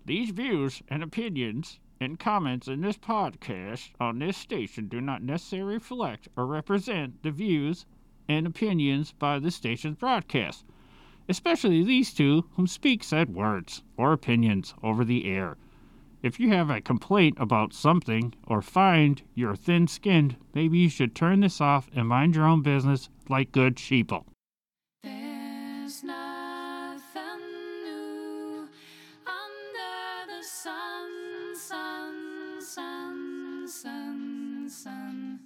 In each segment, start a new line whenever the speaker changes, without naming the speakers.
These views and opinions and comments in this podcast on this station do not necessarily reflect or represent the views and opinions by the station's broadcast, especially these two whom speak said words or opinions over the air. If you have a complaint about something or find you're thin skinned, maybe you should turn this off and mind your own business like good sheeple.
There's nothing new under the sun, sun, sun, sun, sun.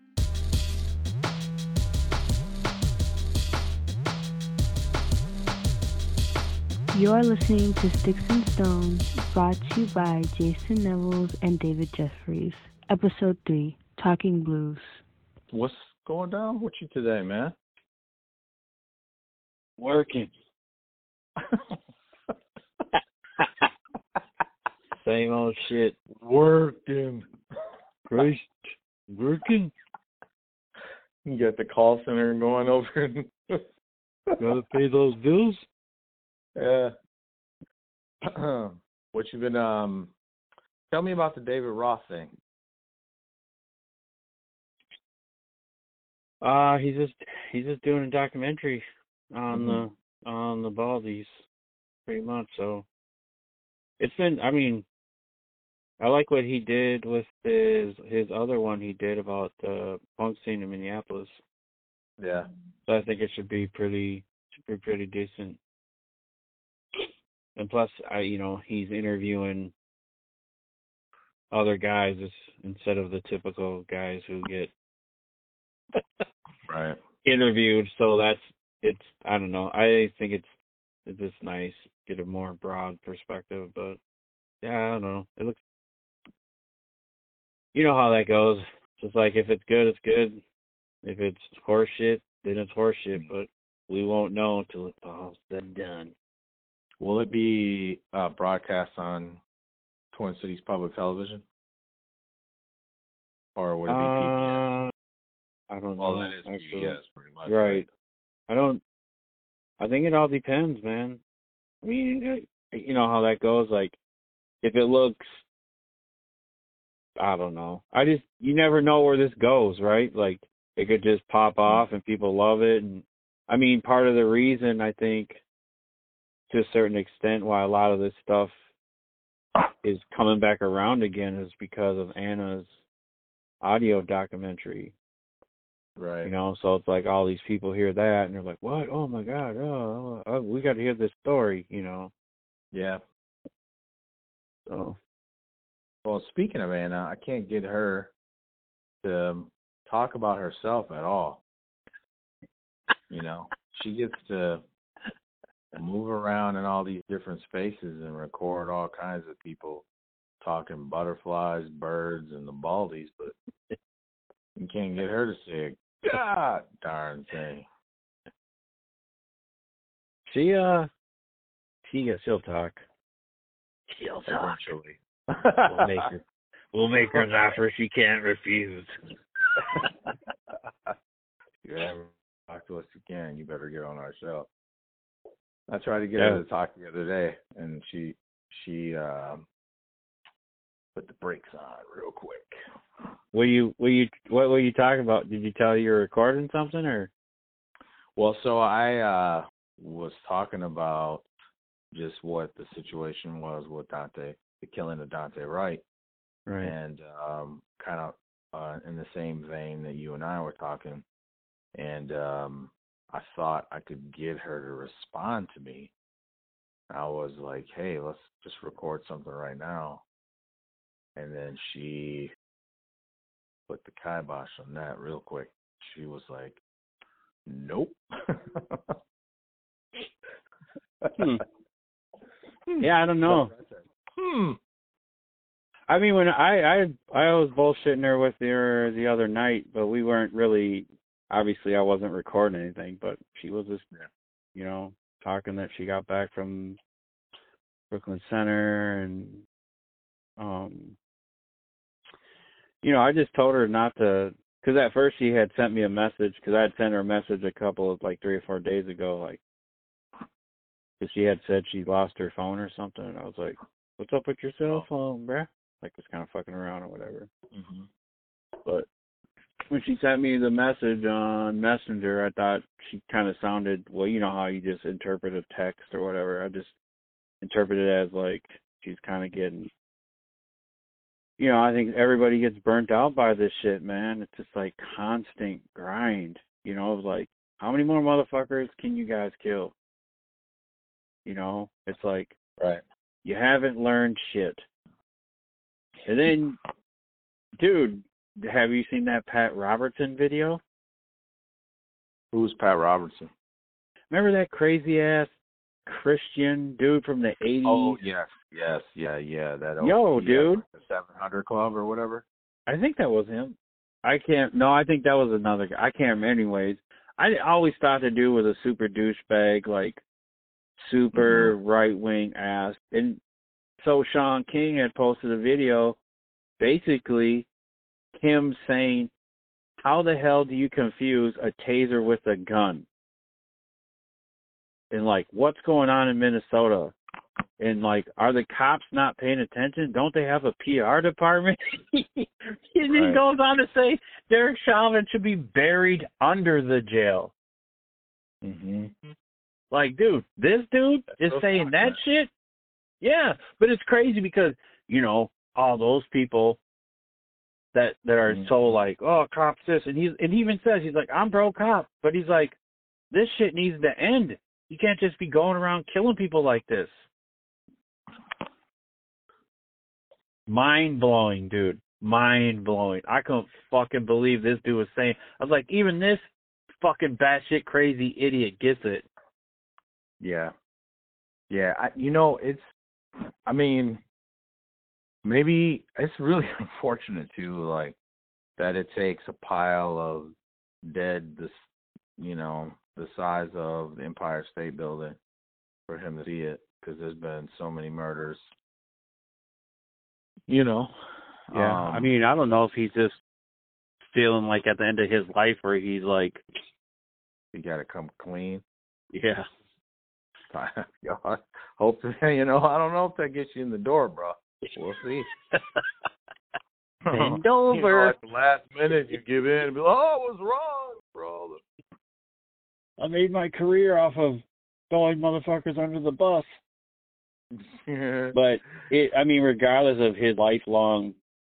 You're listening to Sticks and Stones, brought to you by Jason Nevels and David Jeffries. Episode 3, Talking Blues.
What's going down with you today, man?
Working. Same old shit.
Working.
Christ. Working.
You got the call center going over.
Gotta pay those bills.
Yeah. What you been tell me about the David Roth thing.
He's just doing a documentary on the Baldies, pretty much. So it's been, I like what he did with his other one he did about the punk scene in Minneapolis.
Yeah.
So I think it should be pretty decent. And plus, he's interviewing other guys instead of the typical guys who get
right
interviewed. So I don't know. I think it's just nice, get a more broad perspective. But yeah, I don't know. It looks, you know how that goes. Just like if it's good, it's good. If it's horseshit, then it's horseshit. But we won't know until it's all said and done.
Will it be broadcast on Twin Cities Public Television? Or would it be PBS?
I don't know.
Well, that is PBS pretty much.
Right. I think it all depends, man. I mean, you know how that goes. Like, if it looks, I don't know. You never know where this goes, right? Like, it could just pop off and people love it. And I mean, part of the reason I think, to a certain extent, why a lot of this stuff is coming back around again is because of Anna's audio documentary.
Right.
So it's like all these people hear that and they're like, what? Oh my God. Oh, we got to hear this story,
Yeah.
So.
Well, speaking of Anna, I can't get her to talk about herself at all. She gets to move around in all these different spaces and record all kinds of people talking butterflies, birds, and the Baldies, but you can't get her to say a god darn thing.
She'll talk. She'll talk.
Eventually.
We'll make her an offer she can't refuse.
If you ever talk to us again, you better get on our show. I tried to get her to talk the other day, and she put the brakes on real quick.
What were you talking about? Did you tell you were recording something, or?
Well, so I was talking about just what the situation was with Dante, the killing of Dante Wright,
right?
And kind of in the same vein that you and I were talking, and I thought I could get her to respond to me. I was like, hey, let's just record something right now. And then she put the kibosh on that real quick. She was like, nope.
Yeah, I don't know. I mean, when I was bullshitting her with her the other night, but we weren't really, obviously I wasn't recording anything, but she was just, talking that she got back from Brooklyn Center and, I just told her not to, because at first she had sent me a message, because I had sent her a message a couple of, 3 or 4 days ago, because she had said she lost her phone or something, and I was like, what's up with your cell phone, bruh? Like, was kind of fucking around or whatever.
Mm-hmm.
But when she sent me the message on Messenger, I thought she kind of sounded, well, you know how you just interpret a text or whatever. I just interpreted it as, like, she's kind of getting, you know, I think everybody gets burnt out by this shit, man. It's just, like, constant grind. You know, it's like, how many more motherfuckers can you guys kill? You know, it's like,
Right.
you haven't learned shit. And then, dude, have you seen that Pat Robertson video?
Who's Pat Robertson?
Remember that crazy ass Christian dude from the 80s?
Oh, yes. Yeah. That
dude.
The 700 Club or whatever.
I think that was him. I think that was another guy. I can't remember. Anyways, I always thought the dude was a super douchebag, like super right-wing ass. And so Sean King had posted a video, basically him saying, how the hell do you confuse a taser with a gun? And, like, what's going on in Minnesota? And, like, are the cops not paying attention? Don't they have a PR department? And he goes on to say Derek Chauvin should be buried under the jail.
Mm-hmm.
Like, dude, this dude is saying that shit? Yeah, but it's crazy because, you know, all those people that are so like, oh, cops this, and he even says, he's like, I'm pro-cop, but he's like, this shit needs to end. You can't just be going around killing people like this. Mind-blowing, dude. Mind-blowing. I couldn't fucking believe this dude was saying. I was like, even this fucking batshit crazy idiot gets it.
Yeah. Yeah. Maybe it's really unfortunate, too, like, that it takes a pile of dead, the size of the Empire State Building for him to see it, because there's been so many murders. You know?
Yeah. I mean, I don't know if he's just feeling like at the end of his life where he's like,
you got to come clean.
Yeah.
I hope that, I don't know if that gets you in the door, bro. We'll see.
Bend over.
At the last minute, you give in and be like, oh, I was wrong, bro.
I made my career off of throwing motherfuckers under the bus. But, regardless of his lifelong,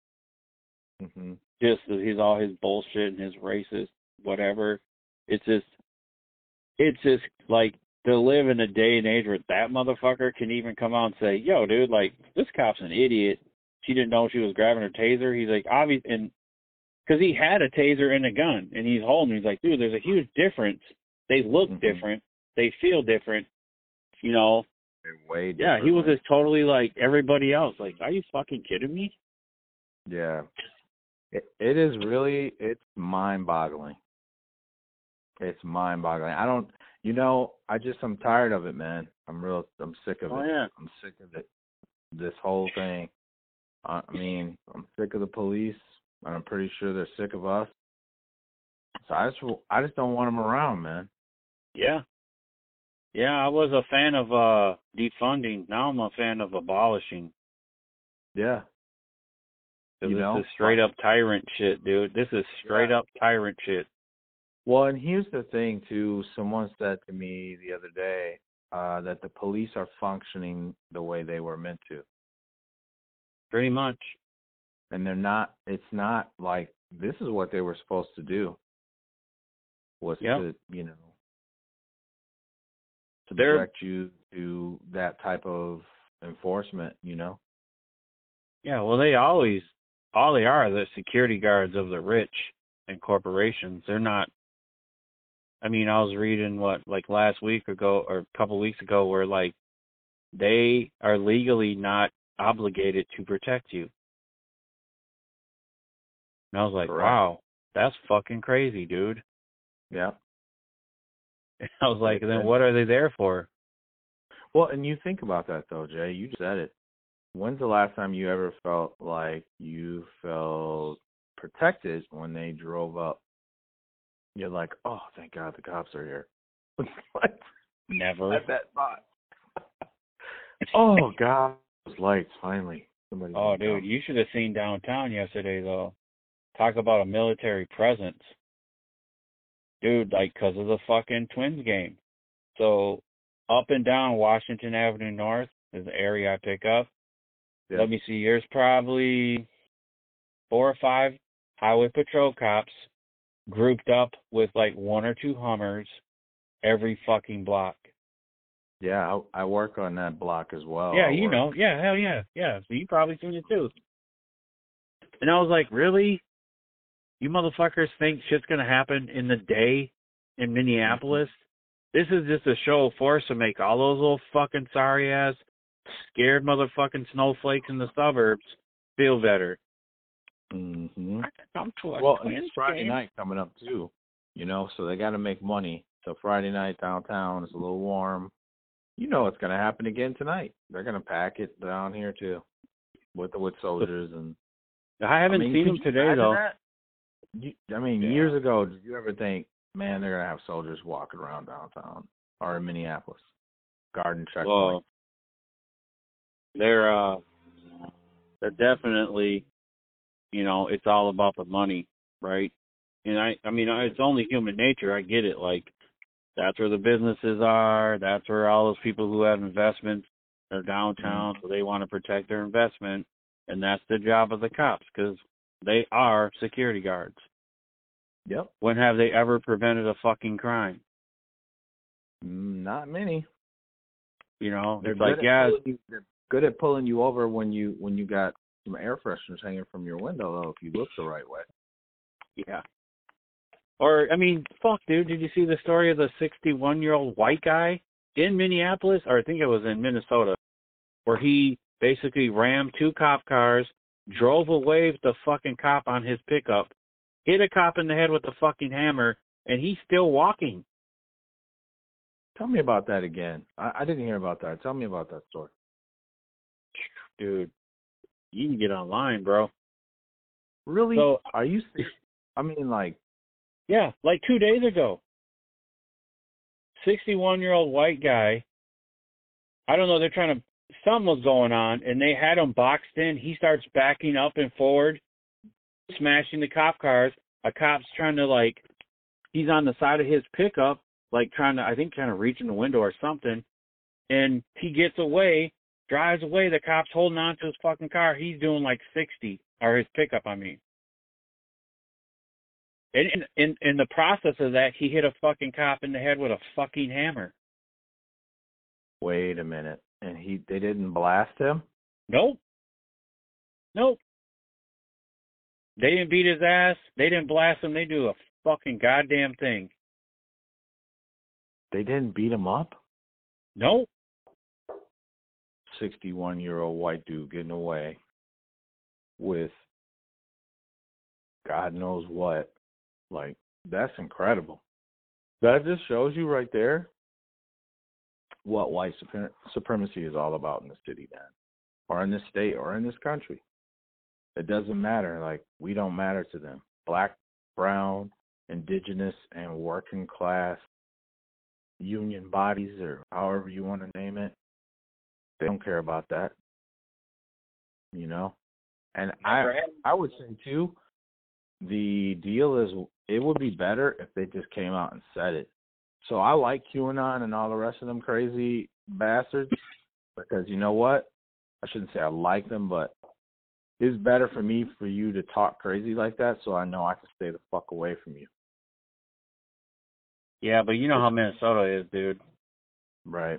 just all his bullshit and his racist whatever, it's just like, to live in a day and age where that motherfucker can even come out and say, yo, dude, like, this cop's an idiot. She didn't know she was grabbing her taser. He's like, obviously, and because he had a taser and a gun, and he's holding. He's like, dude, there's a huge difference. They look different. They feel different. You know.
Way different.
Yeah, he was just totally like everybody else. Like, are you fucking kidding me?
Yeah. It is really, it's mind-boggling. It's mind-boggling. I'm tired of it, man. I'm sick of it.
Yeah.
I'm sick of it. This whole thing. I'm sick of the police. I'm pretty sure they're sick of us. So I just don't want them around, man.
Yeah. Yeah, I was a fan of defunding. Now I'm a fan of abolishing.
Yeah.
This is straight up tyrant shit, dude. This is straight up tyrant shit.
Well, and here's the thing, too. Someone said to me the other day that the police are functioning the way they were meant to.
Pretty much.
And it's not like this is what they were supposed to do. Was to direct you to that type of enforcement,
Yeah, well, all they are the security guards of the rich and corporations. They're not. I was reading last week ago or a couple weeks ago where they are legally not obligated to protect you. And I was like,
correct.
Wow, that's fucking crazy, dude.
Yeah.
And I was like, then what are they there for?
Well, and you think about that though, Jay. You just said it. When's the last time you ever felt like you felt protected when they drove up? You're like, oh, thank God the cops are here.
Never.
At that thought. Oh, God. Those lights, finally. Somebody's
Oh,
gonna
dude, you should have seen downtown yesterday, though. Talk about a military presence. Dude, like, 'cause of the fucking Twins game. So, up and down Washington Avenue North is the area I pick up.
Yeah.
Let me see, there's probably 4 or 5 highway patrol cops grouped up with like 1 or 2 Hummers every fucking block.
Yeah, I work on that block as well.
Yeah,
I
you
work-
know. Yeah, hell yeah. Yeah, so you probably seen it too. And I was like, really? You motherfuckers think shit's going to happen in the day in Minneapolis? This is just a show of force to make all those little fucking sorry-ass, scared motherfucking snowflakes in the suburbs feel better.
Mhm.
I can come to a
Well,
Twins
it's Friday
game.
night coming up too, you know, so they got to make money. So Friday night downtown is a little warm. You know what's going to happen again tonight. They're going to pack it down here too, with soldiers and.
I haven't seen
could
them
you
today,
imagine
though.
that? Years ago, did you ever think, man, they're going to have soldiers walking around downtown or in Minneapolis, Garden checkpoint?
Well, they're definitely, you know, it's all about the money, right? And I mean, it's only human nature. I get it. Like, that's where the businesses are. That's where all those people who have investments are downtown, so they want to protect their investment. And that's the job of the cops, because they are security guards.
Yep.
When have they ever prevented a fucking crime?
Not many.
You know,
They're
it's like,
good
yeah.
they're good at pulling you over when you got some air fresheners hanging from your window, though, if you look the right way.
Yeah. Or, I mean, fuck, dude, did you see the story of the 61-year-old white guy in Minneapolis, or I think it was in Minnesota, where he basically rammed 2 cop cars, drove away with the fucking cop on his pickup, hit a cop in the head with a fucking hammer, and he's still walking.
Tell me about that again. I didn't hear about that. Tell me about that story.
Dude, you can get online, bro.
Really?
So,
are you serious? I mean, like,
yeah, like 2 days ago. 61-year-old white guy. I don't know, they're trying to, something was going on, and they had him boxed in. He starts backing up and forward, smashing the cop cars. A cop's trying to, like, he's on the side of his pickup, like trying to reach in the window or something. And he gets away, drives away. The cop's holding on to his fucking car. He's doing like 60, or his pickup, I mean. And in the process of that, he hit a fucking cop in the head with a fucking hammer.
wait a minute. And they didn't blast him?
Nope. They didn't beat his ass. They didn't blast him. They do a fucking goddamn thing.
They didn't beat him up?
Nope.
61-year-old white dude getting away with God knows what. Like, that's incredible. That just shows you right there what white supremacy is all about in the city, man, or in this state, or in this country. It doesn't matter. Like, we don't matter to them. Black, brown, indigenous, and working class union bodies, or however you want to name it, they don't care about that. You know? And I would say, too, the deal is it would be better if they just came out and said it. So I like QAnon and all the rest of them crazy bastards because you know what? I shouldn't say I like them, but it's better for me for you to talk crazy like that so I know I can stay the fuck away from you.
Yeah, but you know how Minnesota is, dude.
Right.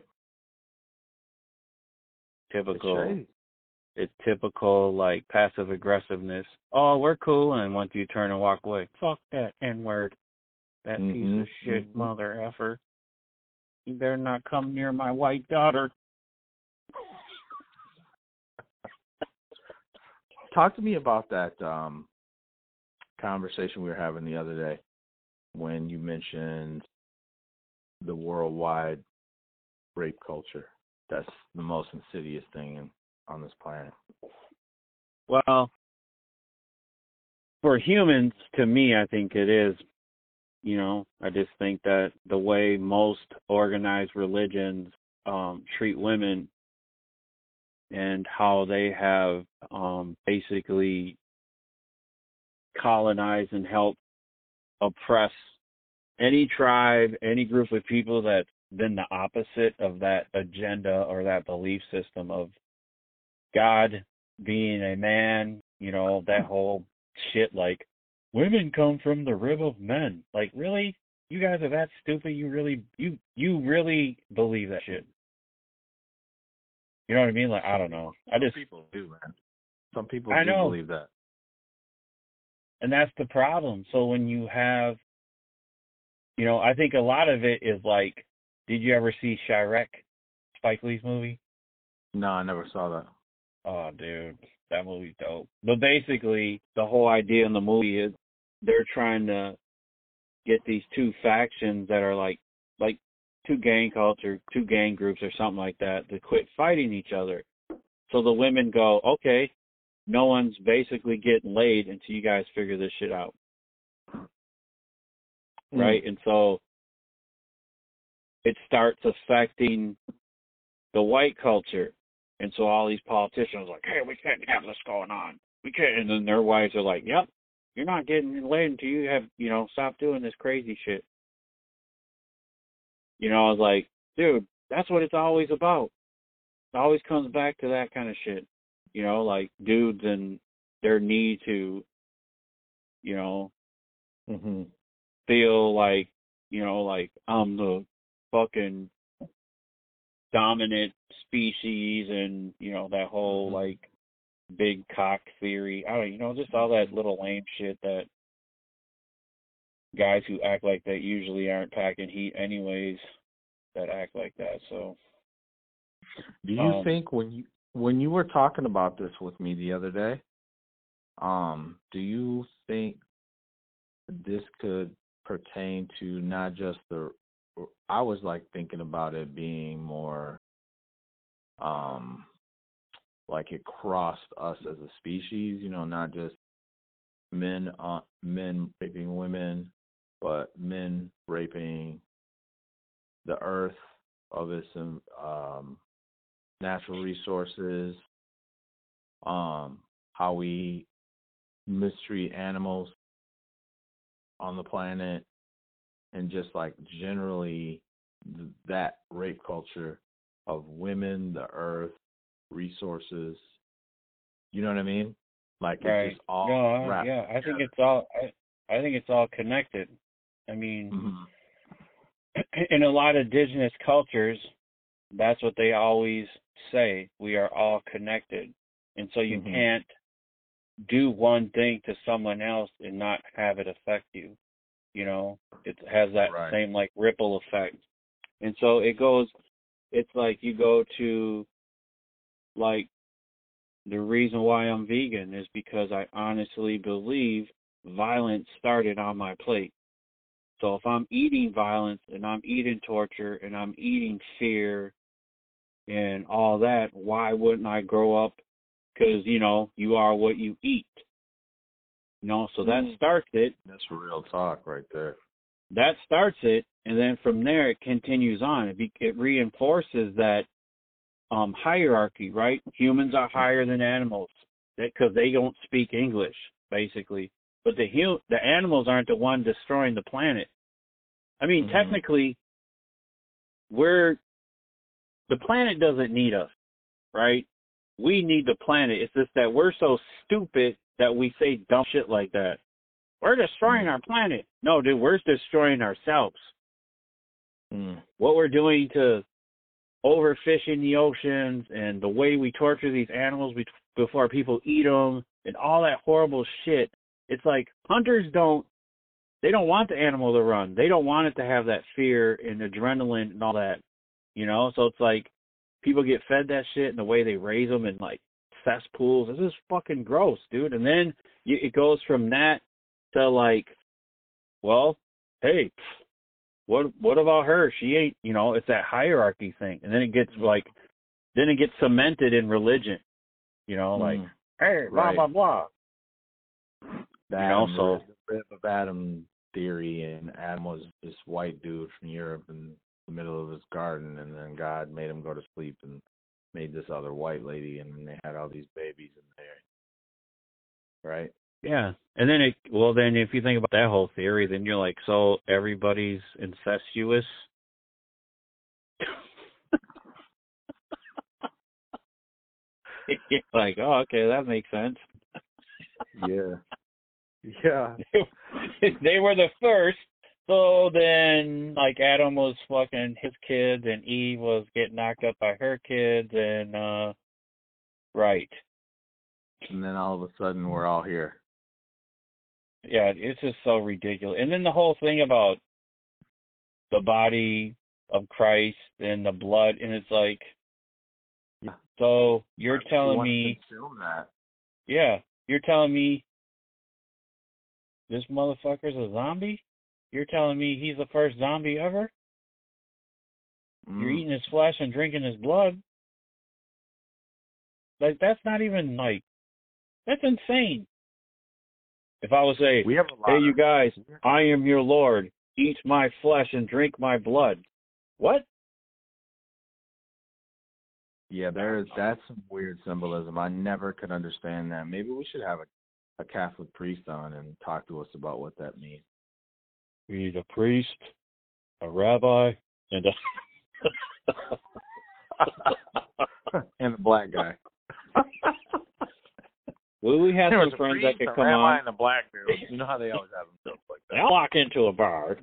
Typical. It's typical, like, passive aggressiveness. Oh, we're cool, and once you turn and walk away, fuck that N-word. That piece of shit mother effer. You better not come near my white daughter.
Talk to me about that conversation we were having the other day when you mentioned the worldwide rape culture. That's the most insidious thing on this planet.
Well, for humans, to me, I think it is. You know, I just think that the way most organized religions treat women and how they have basically colonized and helped oppress any tribe, any group of people that's been the opposite of that agenda or that belief system of God being a man, that whole shit like women come from the rib of men. Like, really? You guys are that stupid? You really believe that shit? You know what I mean? Like, I don't know.
Some people do, man. Some people
I
do
know.
believe that.
And that's the problem. So when you have, I think a lot of it is like, did you ever see Chirac, Spike Lee's movie?
No, I never saw that.
Oh, dude, that movie's dope. But basically, the whole idea in the movie is they're trying to get these two factions that are like two gang culture, two gang groups or something like that to quit fighting each other. So the women go, okay, no one's basically getting laid until you guys figure this shit out. Right? And so it starts affecting the white culture. And so all these politicians are like, hey, we can't have this going on. We can't. And then their wives are like, yep, you're not getting laid until you have, stop doing this crazy shit. I was like, dude, that's what it's always about. It always comes back to that kind of shit. Like dudes and their need to, feel like, like I'm the fucking dominant species and, that whole like big cock theory. I don't, just all that little lame shit that guys who act like that usually aren't packing heat anyways that act like that. So
do you think when you were talking about this with me the other day, do you think this could pertain to not just I was like thinking about it being more like it crossed us as a species, not just men raping women, but men raping the earth of its natural resources, how we mistreat animals on the planet, and just like generally that rape culture of women, the earth, resources. You know what I mean? Like
right.
It's just all wrapped
yeah. I think
together.
I think it's all connected. I mean, in a lot of indigenous cultures, that's what they always say. We are all connected. And so you can't do one thing to someone else and not have it affect you. It has that same like ripple effect. And so it's like you go to like the reason why I'm vegan is because I honestly believe violence started on my plate. So if I'm eating violence and I'm eating torture and I'm eating fear and all that, why wouldn't I grow up? Because, you are what you eat. So that starts it.
That's real talk right there.
That starts it, and then from there it continues on. It reinforces that hierarchy, right? Humans are higher than animals because they don't speak English, basically. But the animals aren't the one destroying the planet. I mean, technically, the planet doesn't need us, right? We need the planet. It's just that we're so stupid that we say dumb shit like that. We're destroying our planet. No, dude, we're destroying ourselves. What we're doing to overfishing the oceans and the way we torture these animals before people eat them and all that horrible shit. It's like hunters they don't want the animal to run. They don't want it to have that fear and adrenaline and all that, So it's like people get fed that shit and the way they raise them in like cesspools. This is fucking gross, dude. And then it goes from that to like, well, hey, what about her? She ain't, it's that hierarchy thing. And then it gets cemented in religion, like, hey, blah, blah, blah.
The rib of Adam theory, and Adam was this white dude from Europe in the middle of his garden, and then God made him go to sleep, and made this other white lady, and then they had all these babies in there, right?
Yeah. And then then if you think about that whole theory, then you're like, so everybody's incestuous? You're like, oh, okay, that makes sense.
Yeah. Yeah.
They were the first, so then, like, Adam was fucking his kids, and Eve was getting knocked up by her kids, and, right.
And then all of a sudden, we're all here.
Yeah, it's just so ridiculous. And then the whole thing about the body of Christ and the blood, and it's like,
Yeah.
so you're telling me,
consume that.
yeah, you're telling me this motherfucker's a zombie? You're telling me he's the first zombie ever? You're eating his flesh and drinking his blood? Like, that's not even, like, that's insane. If I was say,
We have a lot
hey,
of-
you guys, I am your Lord. Eat my flesh and drink my blood. What?
Yeah, that's some weird symbolism. I never could understand that. Maybe we should have a Catholic priest on and talk to us about what that means.
We need a priest, a rabbi, and a...
And the black guy.
Well, we had
There was
some
a
friends
priest,
that could
a
come
rabbi,
on.
and a black dude. You know how they always have them jokes like that.
I'll walk into a bar.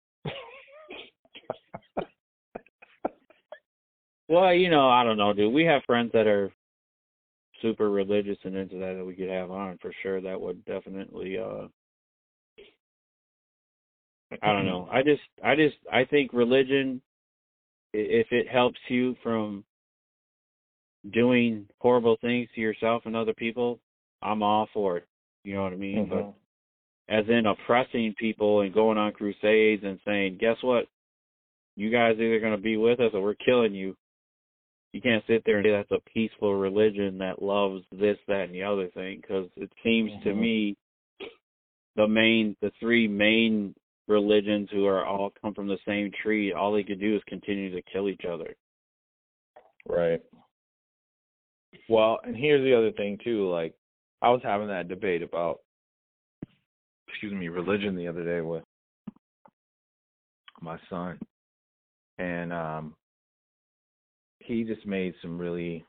Well, you know, I don't know, dude. We have friends that are super religious and into that we could have on for sure. That would definitely, I don't know. I think religion, if it helps you from doing horrible things to yourself and other people, I'm all for it. You know what I mean?
Mm-hmm.
But as in oppressing people and going on crusades and saying, guess what? You guys are either going to be with us or we're killing you. You can't sit there and say that's a peaceful religion that loves this, that, and the other thing, because it seems to me the three main religions who are all come from the same tree, all they could do is continue to kill each other.
Right. Well, and here's the other thing too. Like, I was having that debate about, religion the other day with my son, and he just made some really,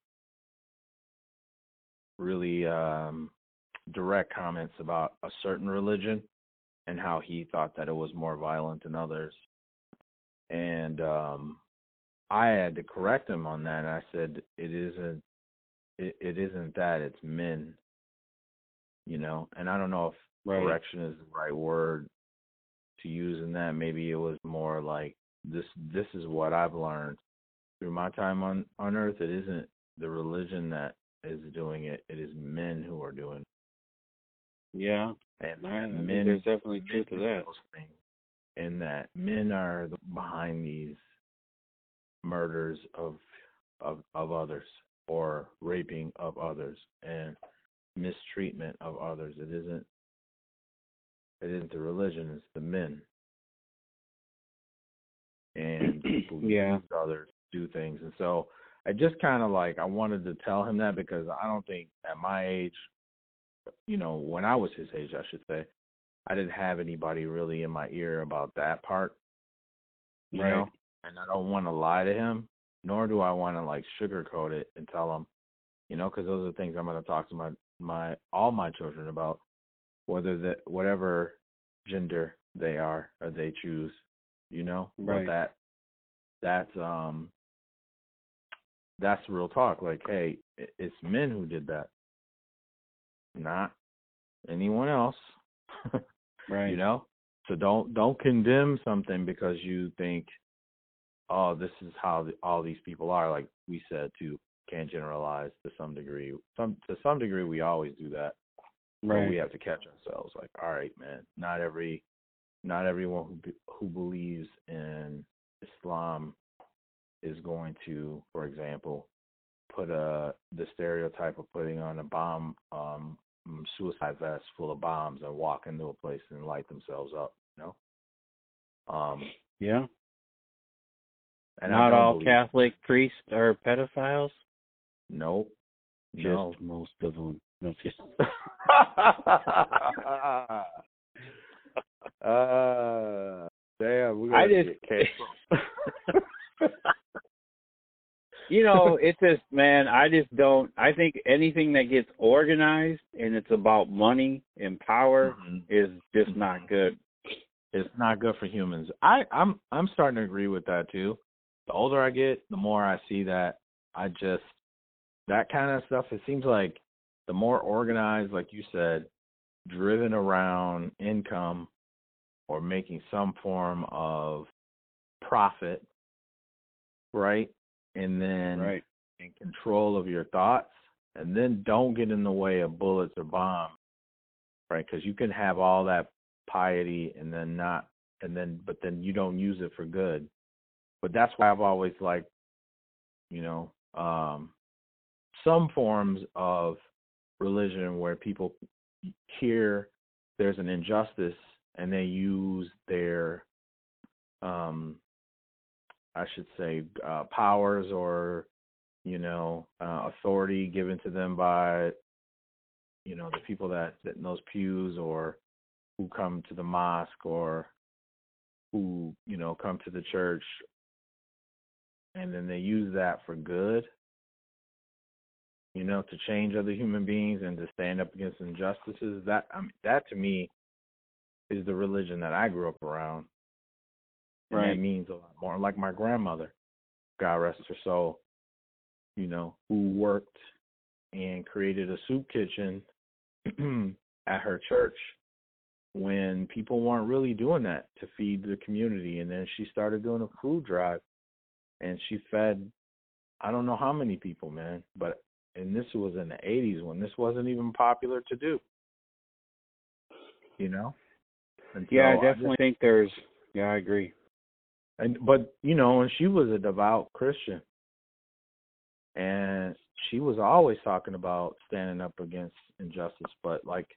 really direct comments about a certain religion and how he thought that it was more violent than others. And I had to correct him on that. And I said, it isn't that, it's men, you know. And I don't know if correction is the right word to use in that. Maybe it was more like, this is what I've learned through my time on earth. It isn't the religion that is doing it. It is men who are doing it.
Yeah.
And
men, there's definitely truth to that.
And that men are behind these murders of others, or raping of others, and mistreatment of others. It isn't the religion, it's the men. And people use others to do things. And so I just kind of I wanted to tell him that, because I don't think at my age, you know, when I was his age, I should say, I didn't have anybody really in my ear about that part, you know, and I don't want to lie to him, nor do I want to sugarcoat it and tell him, you know, because those are the things I'm going to talk to all my children about, whatever gender they are or they choose, you know. But that's real talk. Like, hey, it's men who did that, not anyone else. You know? So don't condemn something because you think, oh, this is how all these people are. Like we said, too, can't generalize to some degree. To some degree, we always do that. But we have to catch ourselves. Like, all right, man, not everyone who believes in Islam is going to, for example, put the stereotype of putting on a bomb, suicide vest full of bombs and walk into a place and light themselves up, you know?
Yeah.
And
not all Catholic priests are pedophiles?
Nope.
Just
No.
most of them. No, just
Damn, we
I
gotta
just,
get canceled.
you know, it's just, man, I just don't. I think anything that gets organized and it's about money and power is just not good.
It's not good for humans. I'm starting to agree with that too. The older I get, the more I see that. That kind of stuff. It seems like the more organized, like you said, driven around income or making some form of profit, right? And then in control of your thoughts, and then don't get in the way of bullets or bombs, right? Because you can have all that piety and then but then you don't use it for good. But that's why I've always liked, some forms of religion where people hear there's an injustice and they use their, I should say, powers or, authority given to them by, the people that sit in those pews or who come to the mosque or who, come to the church, and then they use that for good, to change other human beings and to stand up against injustices. That to me is the religion that I grew up around. And that means a lot more. Like my grandmother, God rest her soul, who worked and created a soup kitchen at her church when people weren't really doing that to feed the community. And then she started doing a food drive, and she fed I don't know how many people, man. And this was in the 80s when this wasn't even popular to do. And
yeah, I definitely think there's. Yeah, I agree.
But and she was a devout Christian, and she was always talking about standing up against injustice. But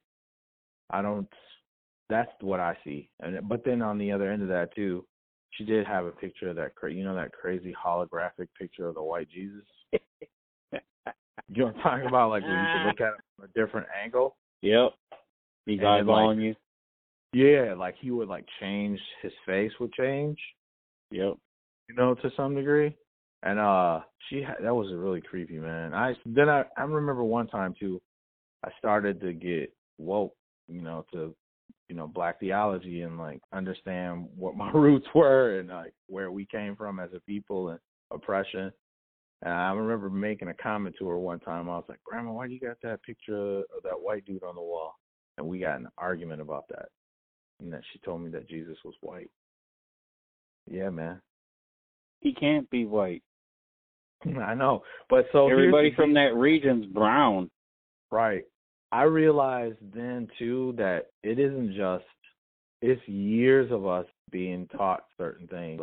that's what I see. But then on the other end of that too, she did have a picture of that that crazy holographic picture of the white Jesus. You know what I'm talking about? Like when you can look at it from a different angle.
Yep. He's eyeballing you.
Yeah, like he would change, his face would change.
Yep.
To some degree. And that was really creepy, man. I remember one time too, I started to get woke, to Black theology and understand what my roots were and where we came from as a people and oppression. And I remember making a comment to her one time. I was like, "Grandma, why do you got that picture of that white dude on the wall?" And we got in an argument about that. And then she told me that Jesus was white. Yeah, man.
He can't be white.
I know. But so
everybody from that region's brown.
Right. I realized then too that it isn't just, it's years of us being taught certain things.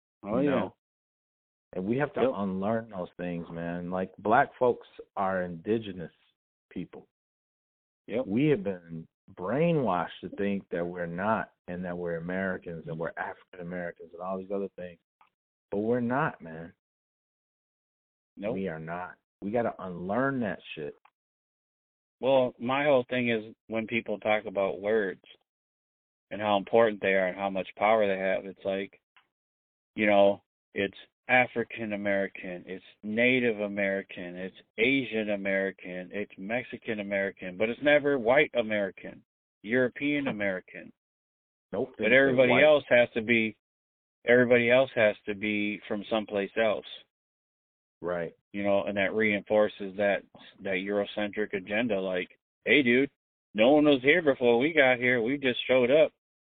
And we have to unlearn those things, man. Black folks are indigenous people.
Yep.
We have been brainwashed to think that we're not, and that we're Americans and we're African Americans and all these other things. But we're not, man.
Nope.
We are not. We got to unlearn that shit.
Well, my whole thing is when people talk about words and how important they are and how much power they have, it's it's African American, it's Native American, it's Asian American, it's Mexican American, but it's never white American, European American.
Nope.
But everybody else has to be from someplace else.
Right.
And that reinforces that Eurocentric agenda. Hey, dude, no one was here before we got here. We just showed up.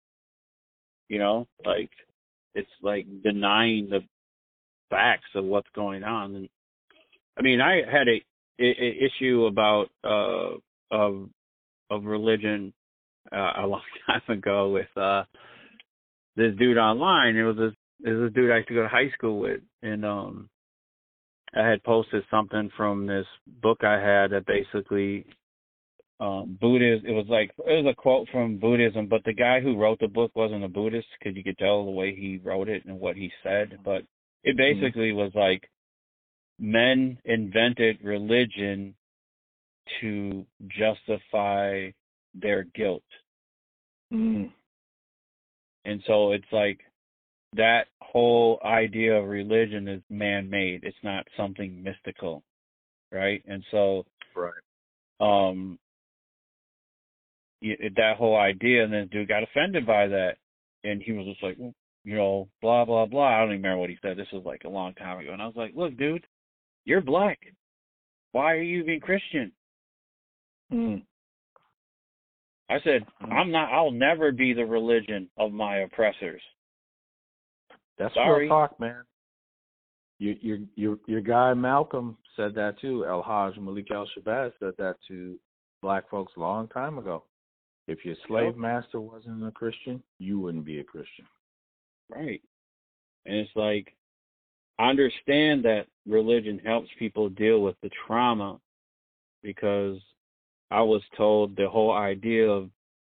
It's denying the facts of what's going on. And I mean, I had a issue about of religion a long time ago with this dude online. It was this dude I used to go to high school with, and I had posted something from this book I had that basically Buddhism. It was a quote from Buddhism, but the guy who wrote the book wasn't a Buddhist because you could tell the way he wrote it and what he said. But it basically was men invented religion to justify their guilt.
Mm.
And so it's like that whole idea of religion is man-made. It's not something mystical, right? And so
Right.
That whole idea, and then dude got offended by that, and he was just like, well, blah blah blah. I don't even remember what he said. This was like a long time ago, and I was like, look, dude, you're black. Why are you being Christian?
Mm.
I said, I'll never be the religion of my oppressors.
That's
Sorry.
real talk, man. Your guy Malcolm said that too. El Hajj Malik El Shabazz said that to black folks a long time ago. If your slave master wasn't a Christian, you wouldn't be a Christian.
Right. And it's like, I understand that religion helps people deal with the trauma, because I was told the whole idea of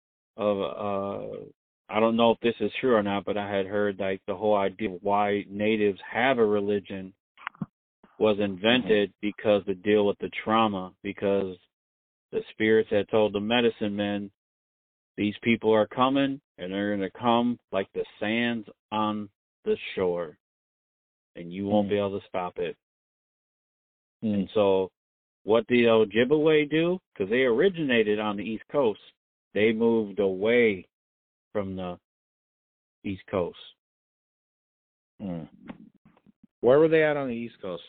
I don't know if this is true or not, but I had heard like the whole idea of why natives have a religion was invented because to deal with the trauma, because the spirits had told the medicine men, these people are coming and they're going to come like the sands on the shore, and you won't be able to stop it. And so what did Ojibwe do? Because they originated on the East Coast. They moved away from the East Coast.
Where were they at on the East Coast?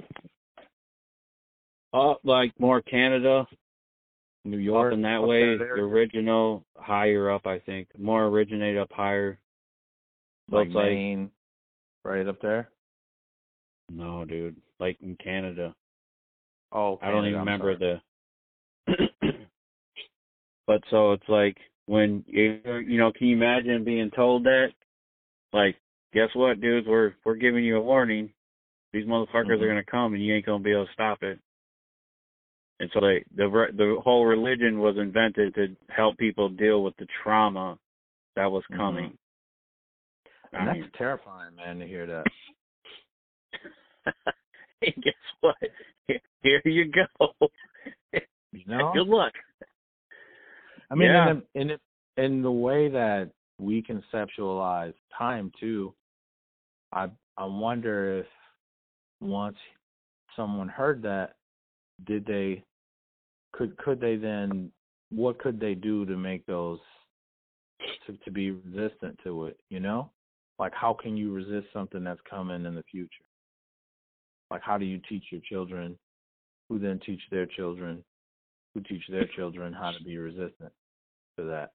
Up like more Canada,
New York,
up in that
up
way.
that
The
area?
original higher up, I think. More originate up higher. So
Like
it's like,
Maine, right up there?
no, dude. Like in Canada.
Oh,
I don't even
Canada, I'm
remember
sorry.
But so it's like, when can you imagine being told that? Like, guess what, dudes? We're giving you a warning. These motherfuckers are gonna come, and you ain't gonna be able to stop it. And so the whole religion was invented to help people deal with the trauma that was coming.
And that's terrifying, man, to hear that.
Hey, guess what? Here you go. Good luck.
I mean,
yeah.
in the way that we conceptualize time too, I wonder if once someone heard that, could they then, what could they do to make those to be resistant to it? Like, how can you resist something that's coming in the future? Like, how do you teach your children, who then teach their children, who teach their children how to be resistant to that?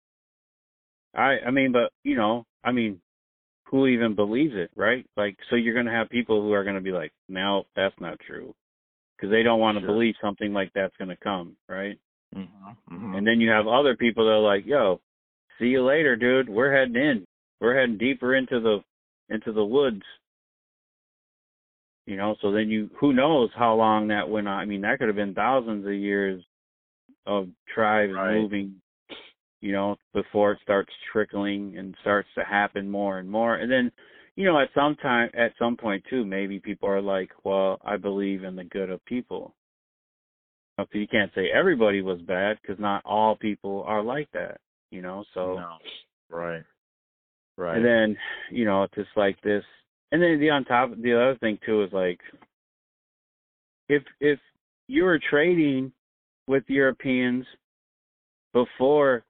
I mean, but who even believes it, right? Like, so you're going to have people who are going to be like, no, that's not true, because they don't want to believe something like that's going to come, right? And then you have other people that are like, yo, see you later, dude. We're heading deeper into the woods. So then who knows how long that went on. I mean, that could have been thousands of years of tribes moving, before it starts trickling and starts to happen more and more. And then, at some point too, maybe people are like, well, I believe in the good of people. So you can't say everybody was bad, because not all people are like that, so.
No. Right.
And then, it's just like this. And then the other thing too is like, if you were trading with Europeans before,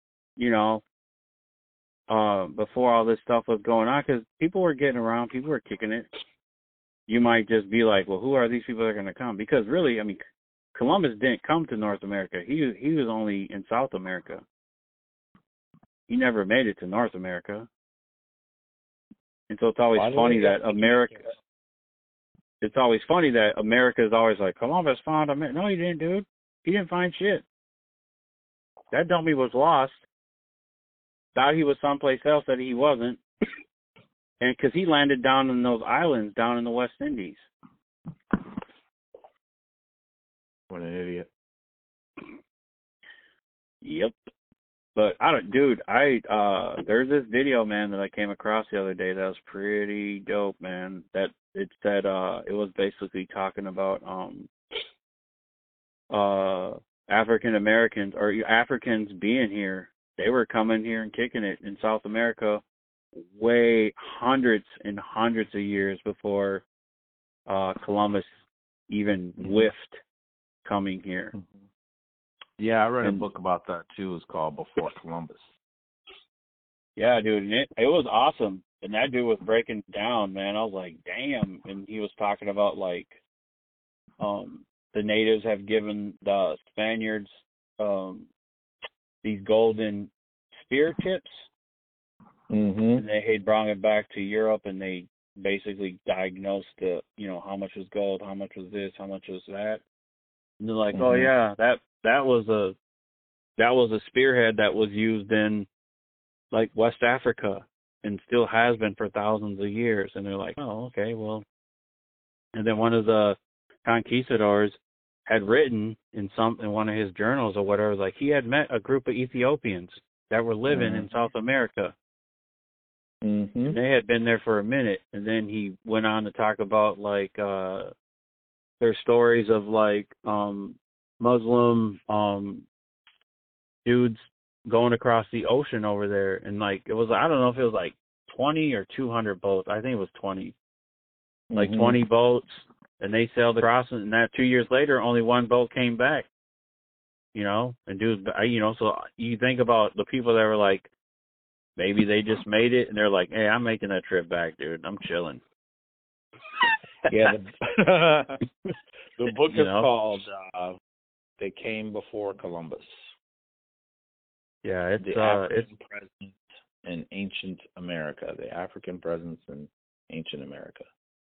before all this stuff was going on, because people were getting around, people were kicking it, you might just be like, well, who are these people that are going to come? Because really, I mean, Columbus didn't come to North America. He was only in South America. He never made it to North America. And so it's always funny that America. It's always funny that America is always like, Columbus found America. No, he didn't, dude. He didn't find shit. That dummy was lost. Thought he was someplace else that he wasn't. And because he landed down in those islands down in the West Indies.
What an idiot.
Yep. But there's this video, man, that I came across the other day that was pretty dope, man. That it said it was basically talking about African Americans or Africans being here. They were coming here and kicking it in South America way hundreds and hundreds of years before Columbus even whiffed coming here.
Yeah, I read a book about that too. It's called Before Columbus.
Yeah, dude, and it was awesome. And that dude was breaking it down, man. I was like, damn. And he was talking about like the natives have given the Spaniards these golden spear tips. And they had brought it back to Europe, and they basically diagnosed the, how much was gold, how much was this, how much was that. And they're like, oh yeah, that was a spearhead that was used in like West Africa and still has been for thousands of years. And they're like, oh, okay, well. And then one of the conquistadors had written in one of his journals or whatever, like he had met a group of Ethiopians that were living in South America. And they had been there for a minute, and then he went on to talk about like their stories of like Muslim dudes going across the ocean over there, and like it was, I don't know if it was like 20 or 200 boats. I think it was 20, like 20 boats, and they sailed across, and that 2 years later, only one boat came back. And dudes, so you think about the people that were like, maybe they just made it, and they're like, hey, I'm making that trip back, dude. I'm chilling.
Yeah, the book is called They Came Before Columbus.
Yeah, it's
African presence in ancient America. The African presence in ancient America.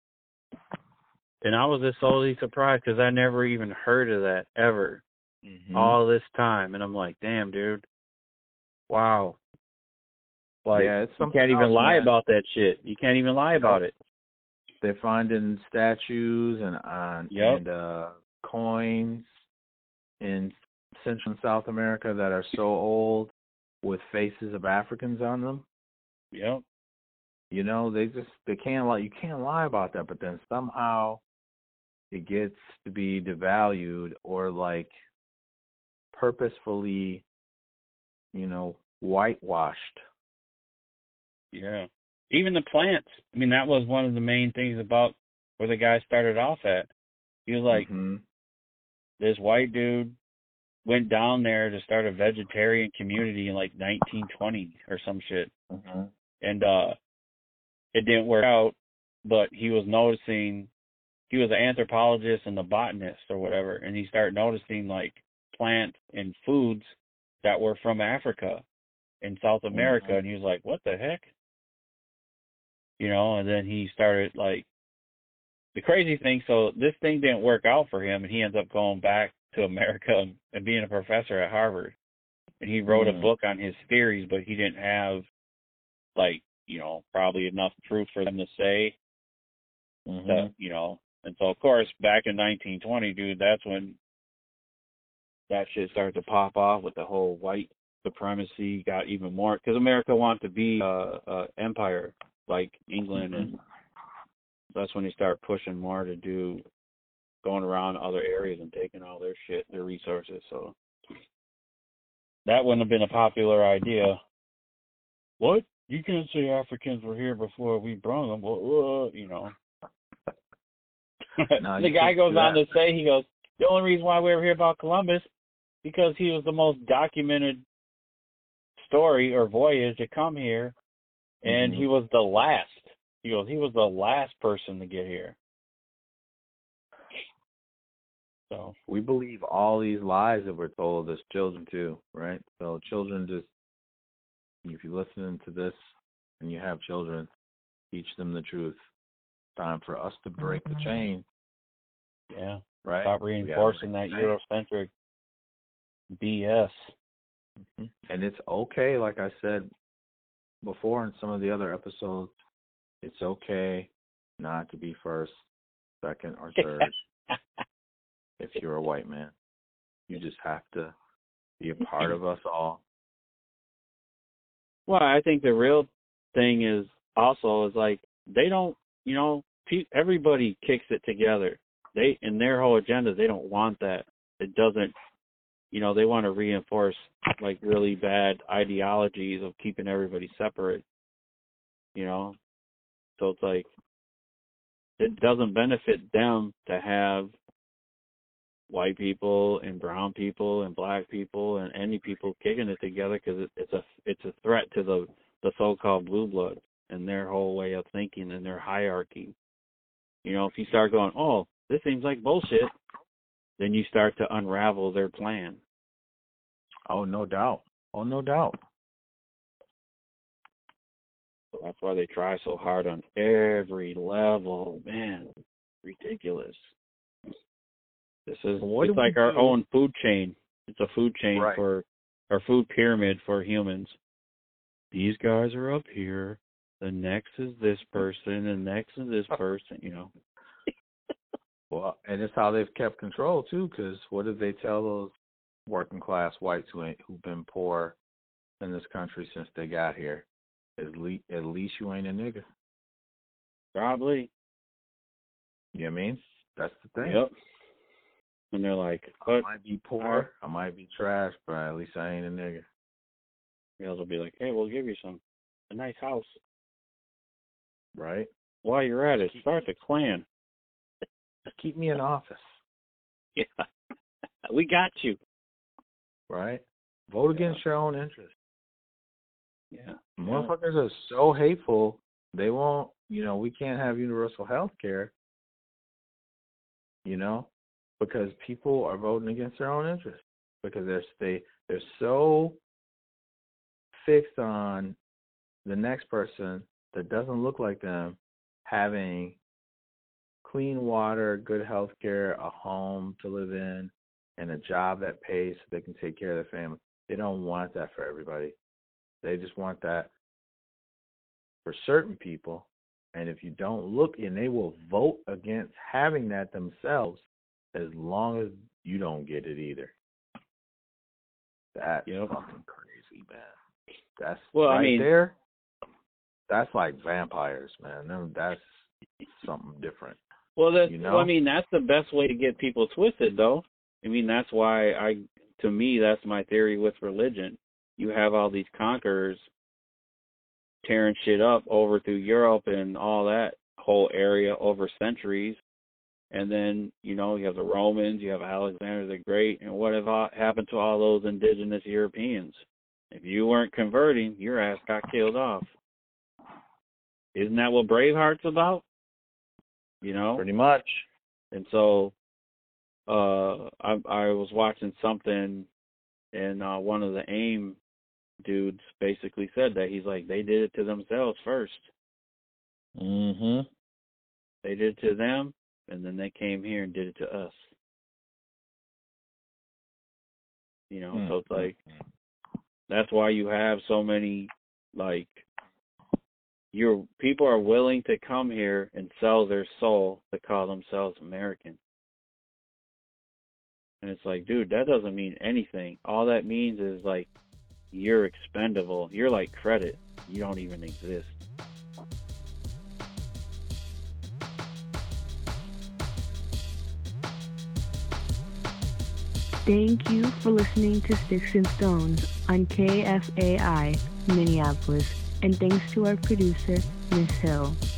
And I was just totally surprised because I never even heard of that ever all this time. And I'm like, damn, dude. Wow. Like,
yeah, it's
you can't even lie about that shit. You can't even lie about it.
They're finding statues and coins in Central and South America that are so old with faces of Africans on them.
Yep.
They can't lie. You can't lie about that, but then somehow it gets to be devalued or like purposefully, whitewashed.
Yeah. Even the plants. I mean, that was one of the main things about where the guy started off at. He was like, this white dude went down there to start a vegetarian community in like 1920 or some shit. And it didn't work out, but he was noticing, he was an anthropologist and a botanist or whatever, and he started noticing like plants and foods that were from Africa and South America, and he was like, what the heck? And then he started like, the crazy thing, so this thing didn't work out for him, and he ends up going back to America and being a professor at Harvard. And he wrote a book on his theories, but he didn't have like, probably enough proof for them to say that, and so of course back in 1920, dude, that's when that shit started to pop off with the whole white supremacy got even more, because America wanted to be a empire like England, and that's when they start pushing more to do going around other areas and taking all their shit, their resources. So that wouldn't have been a popular idea. What? You can't say Africans were here before we brought them. Well,
No,
the guy goes on to say, he goes, the only reason why we ever hear about Columbus because he was the most documented story or voyage to come here, and he was the last. He goes, he was the last person to get here. So
we believe all these lies that we're told as children too, right? So children just, if you're listening to this and you have children, teach them the truth. Time for us to break the chain.
Yeah.
Right.
Stop reinforcing that Eurocentric BS.
And it's okay, like I said before in some of the other episodes, it's okay not to be first, second, or third. If you're a white man, you just have to be a part of us all.
Well, I think the real thing is also is like they don't, everybody kicks it together. They, in their whole agenda, they don't want that. It doesn't, they want to reinforce like really bad ideologies of keeping everybody separate, So it's like, it doesn't benefit them to have white people and brown people and black people and any people kicking it together, because it's a threat to the so-called blue blood and their whole way of thinking and their hierarchy. If you start going, oh, this seems like bullshit, then you start to unravel their plan.
Oh, no doubt. Oh, no doubt.
So that's why they try so hard on every level. Man, ridiculous. It's like our own food chain. It's a food chain for our food pyramid for humans. These guys are up here. The next is this person, and next is this person,
Well, and it's how they've kept control, too, because what did they tell those working class whites who've been poor in this country since they got here? At least you ain't a nigga.
Probably.
You know what I mean? That's the thing.
Yep. And they're like,
I might be poor, I might be trash, but at least I ain't a nigga.
They'll be like, hey, we'll give you a nice house.
Right?
While you're at it, start the Klan.
Keep me in office.
Yeah. We got you.
Right? Vote against your own interests.
Yeah.
Motherfuckers are so hateful, they won't, we can't have universal health care, because people are voting against their own interests. Because they're so fixed on the next person that doesn't look like them having clean water, good health care, a home to live in, and a job that pays so they can take care of their family. They don't want that for everybody. They just want that for certain people. And if you don't look, and they will vote against having that themselves as long as you don't get it either. That's fucking crazy, man. That's there. That's like vampires, man. That's something different.
Well, that's the best way to get people twisted, though. That's why to me, that's my theory with religion. You have all these conquerors tearing shit up over through Europe and all that whole area over centuries. And then, you have the Romans, you have Alexander the Great, and what happened to all those indigenous Europeans? If you weren't converting, your ass got killed off. Isn't that what Braveheart's about?
Pretty much.
And so I was watching something, and one of the AIM dudes basically said that. He's like, they did it to themselves first.
Mm-hmm.
They did it to them, and then they came here and did it to us. So it's like, that's why you have so many, people are willing to come here and sell their soul to call themselves American. And it's like, dude, that doesn't mean anything. All that means is, you're expendable. You're like credit. You don't even exist.
Thank you for listening to Sticks and Stones on KFAI, Minneapolis. And thanks to our producer, Miss Hill.